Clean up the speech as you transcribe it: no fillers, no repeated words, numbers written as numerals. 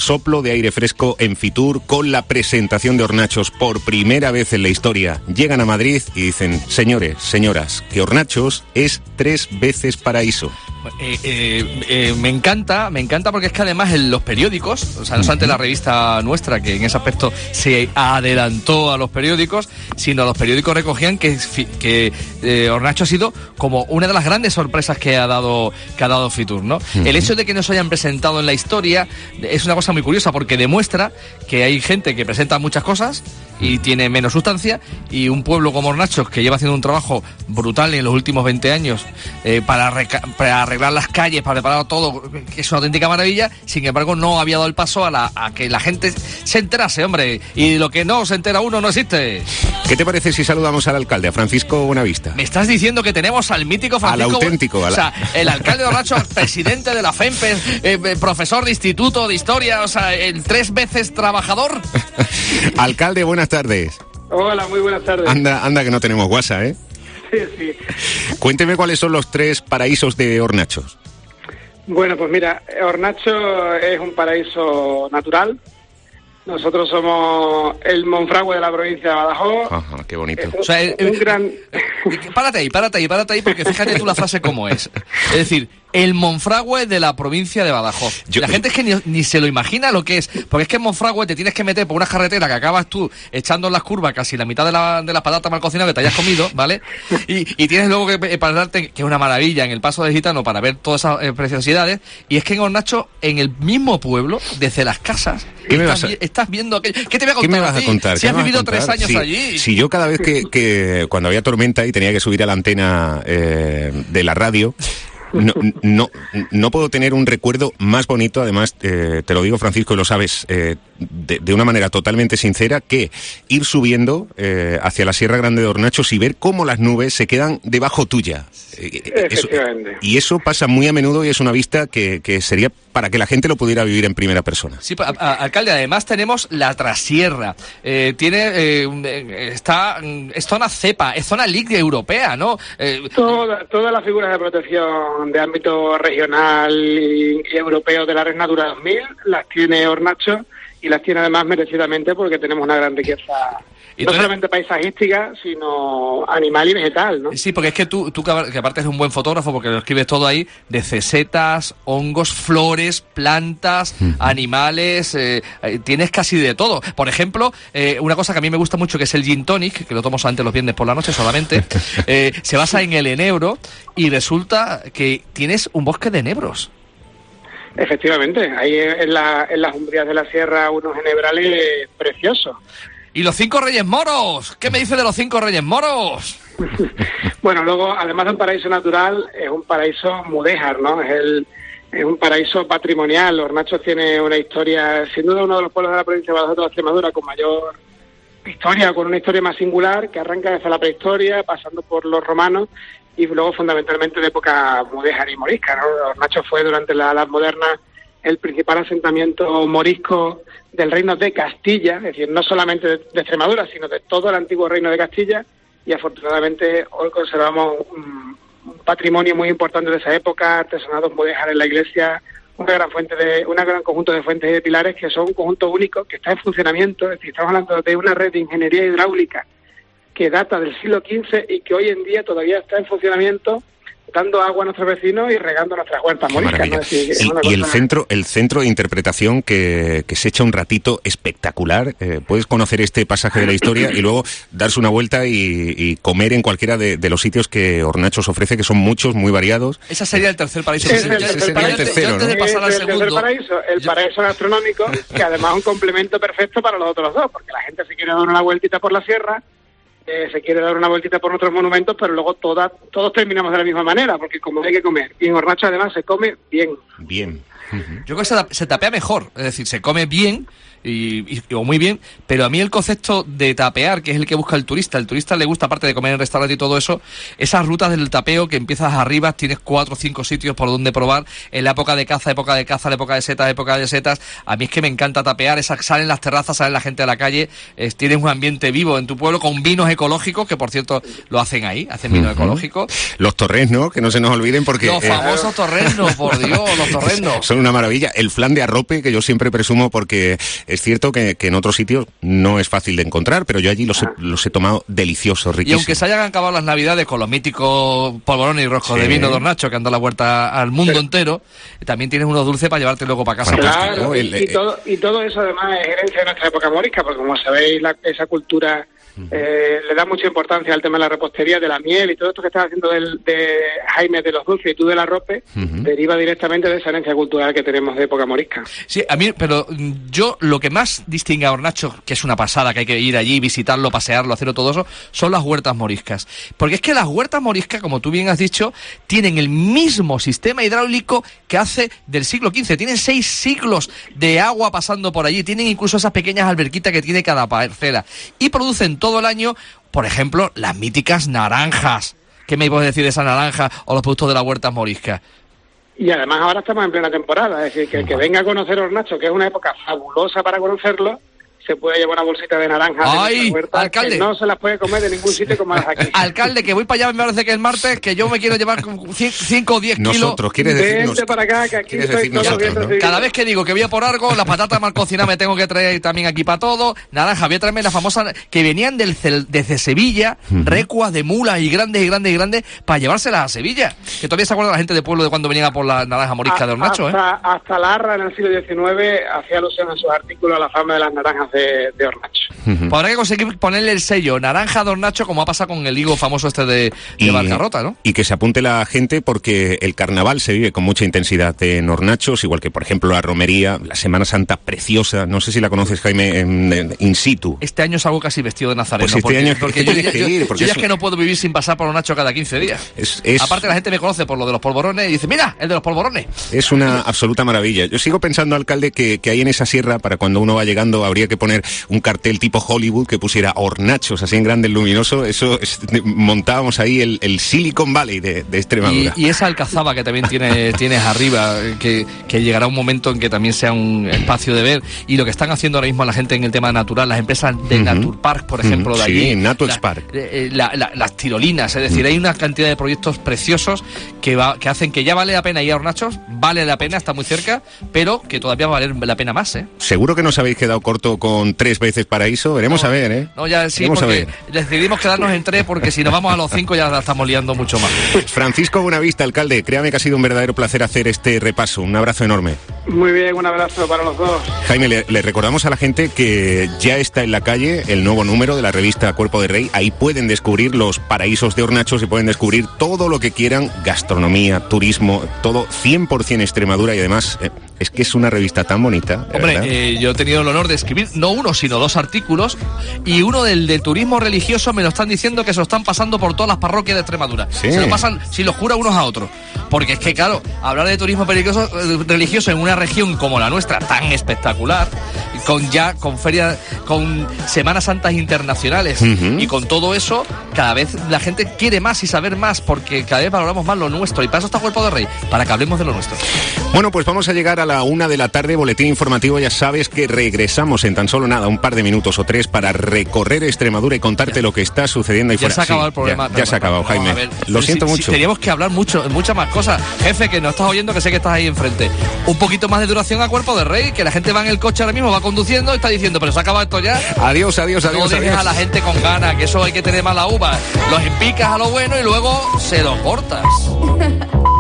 soplo de aire fresco en Fitur con la presentación de Hornachos por primera vez en la historia. Llegan a Madrid y dicen, señores, señoras, que Hornachos es 3 veces paraíso. Me encanta porque es que además en los periódicos, o sea, no solamente la revista nuestra, que en ese aspecto se adelantó a los periódicos, sino los periódicos recogían que Hornacho ha sido como una de las grandes sorpresas que ha dado Fitur, ¿no? El hecho de que no se hayan presentado en la historia es una cosa muy curiosa, porque demuestra que hay gente que presenta muchas cosas y tiene menos sustancia, y un pueblo como Hornachos, que lleva haciendo un trabajo brutal en los últimos 20 años para arreglar las calles, para preparar todo, que es una auténtica maravilla. Sin embargo, no había dado el paso a que la gente se enterase, hombre, y lo que no se entera uno no existe. ¿Qué te parece si saludamos al alcalde, a Francisco Buenavista? Me estás diciendo que tenemos al mítico Francisco... Al auténtico. O sea, el alcalde de Hornachos, presidente de la FEMPES, profesor de instituto de historia, o sea, el 3 veces trabajador. Alcalde, buenas tardes. Hola, muy buenas tardes. Anda que no tenemos WhatsApp, ¿eh? Sí. Cuénteme cuáles son los 3 paraísos de Hornachos. Bueno, pues mira, Hornacho es un paraíso natural. Nosotros somos el Monfragüe de la provincia de Badajoz. Ajá, qué bonito. O sea, un gran... Párate ahí, porque fíjate tú la frase cómo es. Es decir, el Monfragüe de la provincia de Badajoz. La gente es que ni se lo imagina lo que es, porque es que en Monfragüe te tienes que meter por una carretera que acabas tú echando en las curvas casi la mitad de las patatas mal cocinadas que te hayas comido, ¿vale? Y tienes luego que pararte, que es una maravilla, en el Paso del Gitano para ver todas esas preciosidades. Y es que en Hornacho, en el mismo pueblo, desde las casas, estás viendo aquello. ¿Qué te voy a contar? ¿Qué me vas a contar? Si has vivido 3 años allí. Si yo cada vez que cuando había tormenta y tenía que subir a la antena de la radio, no puedo tener un recuerdo más bonito, además, te lo digo, Francisco, y lo sabes, de una manera totalmente sincera, que ir subiendo hacia la Sierra Grande de Hornachos y ver cómo las nubes se quedan debajo tuya. Y eso pasa muy a menudo y es una vista que sería para que la gente lo pudiera vivir en primera persona. Sí, alcalde, además tenemos la trasierra, es zona CEPA, es zona LIC europea, ¿no? Todas las figuras de protección de ámbito regional y europeo de la Red Natura 2000 las tiene Hornacho, y las tiene además merecidamente, porque tenemos una gran riqueza, no solamente paisajística, sino animal y vegetal, ¿no? Sí, porque es que tú que aparte eres un buen fotógrafo, porque lo escribes todo ahí, de cesetas, hongos, flores, plantas, animales, tienes casi de todo. Por ejemplo, una cosa que a mí me gusta mucho, que es el gin tonic, que lo tomo antes los viernes por la noche solamente, se basa en el enebro, y resulta que tienes un bosque de enebros. Efectivamente, hay en las umbrías de la sierra unos enebrales preciosos. ¿Y los 5 Reyes Moros? ¿Qué me dice de los 5 Reyes Moros? Bueno, luego, además de un paraíso natural, es un paraíso mudéjar, ¿no? Es un paraíso patrimonial. Hornachos tiene una historia, sin duda uno de los pueblos de la provincia de Badajoz de la Extremadura con mayor historia, con una historia más singular, que arranca desde la prehistoria, pasando por los romanos, y luego fundamentalmente de época mudéjar y morisca, ¿no? Hornachos fue durante la Edad Moderna el principal asentamiento morisco del reino de Castilla, es decir, no solamente de Extremadura, sino de todo el antiguo reino de Castilla, y afortunadamente hoy conservamos un patrimonio muy importante de esa época, artesonados mudéjar en la iglesia, un gran conjunto de fuentes y de pilares que son un conjunto único que está en funcionamiento. Es decir, estamos hablando de una red de ingeniería hidráulica que data del siglo XV y que hoy en día todavía está en funcionamiento, dando agua a nuestros vecinos y regando nuestras huertas moriscas, ¿no? Y el centro de interpretación que se echa un ratito espectacular. Puedes conocer este pasaje de la historia y luego darse una vuelta y comer en cualquiera de los sitios que Hornachos ofrece, que son muchos, muy variados. Ese sería el tercer paraíso. Ese sería el tercero, antes de pasar al segundo. El paraíso gastronómico, que además es un complemento perfecto para los otros dos, porque la gente se quiere dar una vueltita por la sierra, se quiere dar una vueltita por otros monumentos, pero luego todos terminamos de la misma manera, porque como hay que comer, y en Hornacho además se come bien. Bien. Yo creo que se tapea mejor, es decir, se come bien o muy bien, pero a mí el concepto de tapear, que es el que busca el turista le gusta, aparte de comer en restaurante y todo eso, esas rutas del tapeo que empiezas arriba, tienes 4 o 5 sitios por donde probar, en la época de caza, la época de setas, a mí es que me encanta tapear, salen las terrazas, salen la gente a la calle, tienes un ambiente vivo en tu pueblo con vinos ecológicos, que por cierto lo hacen ahí, hacen vino ecológico. Los torrens, ¿no? Que no se nos olviden porque... Los famosos torrendos, por Dios, los torrendos. son una maravilla. El flan de arrope, que yo siempre presumo, porque es cierto que en otros sitios no es fácil de encontrar, pero yo allí los he tomado deliciosos, riquísimos. Y aunque se hayan acabado las navidades con los míticos polvorones y roscos de vino de Hornacho, que han dado la vuelta al mundo entero, también tienes unos dulces para llevarte luego para casa. Claro, y todo eso además es herencia de nuestra época morisca, porque como sabéis, esa cultura le da mucha importancia al tema de la repostería, de la miel, y todo esto que estás haciendo de Jaime de los dulces y tú del arrope, deriva directamente de esa herencia cultural que tenemos de época morisca. Sí, a mí, pero yo lo que más distingue a Hornacho, que es una pasada, que hay que ir allí, visitarlo, pasearlo, hacerlo todo eso, son las huertas moriscas. Porque es que las huertas moriscas, como tú bien has dicho, tienen el mismo sistema hidráulico que hace del siglo XV. Tienen 6 siglos de agua pasando por allí. Tienen incluso esas pequeñas alberquitas que tiene cada parcela. Y producen todo el año, por ejemplo, las míticas naranjas. ¿Qué me puedes decir de esa naranja o los productos de las huertas moriscas? Y además ahora estamos en plena temporada, es decir, que el que venga a conocer Hornacho, que es una época fabulosa para conocerlo, se puede llevar una bolsita de naranjas. ¡Ay, huerta, alcalde! Que no se las puede comer de ningún sitio como las aquí. Alcalde, que voy para allá, me parece que el martes, que yo me quiero llevar 5 o 10 kilos. Nosotros, ¿quieres decirnos? Vente para acá, que aquí estoy todo nosotros, bien, ¿no? Cada vez que digo que voy a por algo, la patata mal cocinada me tengo que traer también aquí para todo. Naranja, voy a traerme la famosa que venían desde Sevilla, recuas de mulas y grandes, para llevárselas a Sevilla. Que todavía se acuerda la gente del pueblo de cuando venían a por la naranja morisca de Hornacho, hasta Larra en el siglo XIX hacía alusión en sus artículos a la fama de las naranjas de Hornacho. Pues habrá que conseguir ponerle el sello naranja de Hornacho, como ha pasado con el higo famoso este de Barcarrota, ¿no? Y que se apunte la gente, porque el carnaval se vive con mucha intensidad en Hornachos, igual que, por ejemplo, la romería, la Semana Santa preciosa. No sé si la conoces, Jaime, in situ. Este año salgo casi vestido de nazareno. Pues este año porque yo ya es que no puedo vivir sin pasar por Hornacho cada 15 días. Aparte, la gente me conoce por lo de los polvorones y dice, mira, el de los polvorones. Es una absoluta maravilla. Yo sigo pensando, alcalde, que ahí en esa sierra, para cuando uno va llegando, habría que poner un cartel tipo Hollywood que pusiera Hornachos así en grande, luminoso. Montábamos ahí el Silicon Valley de Extremadura. Y esa alcazaba que también tienes arriba, que llegará un momento en que también sea un espacio de ver. Y lo que están haciendo ahora mismo la gente en el tema natural, las empresas de Naturpark, por ejemplo, de allí. Sí, Naturpark. Las tirolinas, es decir, hay una cantidad de proyectos preciosos que hacen que ya vale la pena ir a Hornachos, vale la pena, está muy cerca, pero que todavía va a valer la pena más, ¿eh? Seguro que nos habéis quedado corto con 3 veces Paraíso. Veremos a ver, ¿eh? No, ya sí, porque decidimos quedarnos en 3, porque si nos vamos a los 5 ya la estamos liando mucho más. Francisco Buenavista, alcalde, créame que ha sido un verdadero placer hacer este repaso. Un abrazo enorme. Muy bien, un abrazo para los dos. Jaime, le recordamos a la gente que ya está en la calle el nuevo número de la revista Cuerpo de Rey. Ahí pueden descubrir los paraísos de Hornachos y pueden descubrir todo lo que quieran, gastronomía, turismo, todo 100% Extremadura, y además es que es una revista tan bonita. Hombre, yo he tenido el honor de escribir no uno, sino 2 artículos, y uno del turismo religioso me lo están diciendo que se lo están pasando por todas las parroquias de Extremadura. Sí. Se lo pasan, si los jura, unos a otros. Porque es que, claro, hablar de turismo religioso en una región como la nuestra, tan espectacular, con ferias, con Semanas Santas internacionales, y con todo eso, cada vez la gente quiere más y saber más, porque cada vez valoramos más lo nuestro, y para eso está Cuerpo de Rey, para que hablemos de lo nuestro. Bueno, pues vamos a llegar a la 1 de la tarde, boletín informativo. Ya sabes que regresamos en tan solo nada, un par de minutos o 3, para recorrer Extremadura y contarte lo que está sucediendo ahí fuera. Ya se ha acabado el problema. Ya se ha acabado, Jaime. Ver, lo siento mucho. Teníamos que hablar muchas más cosas. Jefe, que no estás oyendo, que sé que estás ahí enfrente. Un poquito más de duración a Cuerpo de Rey, que la gente va en el coche ahora mismo, va conduciendo y está diciendo, pero se ha acabado esto ya. Adiós. No dejes a la gente con ganas, que eso hay que tener mala uva. Los empicas a lo bueno y luego se lo cortas.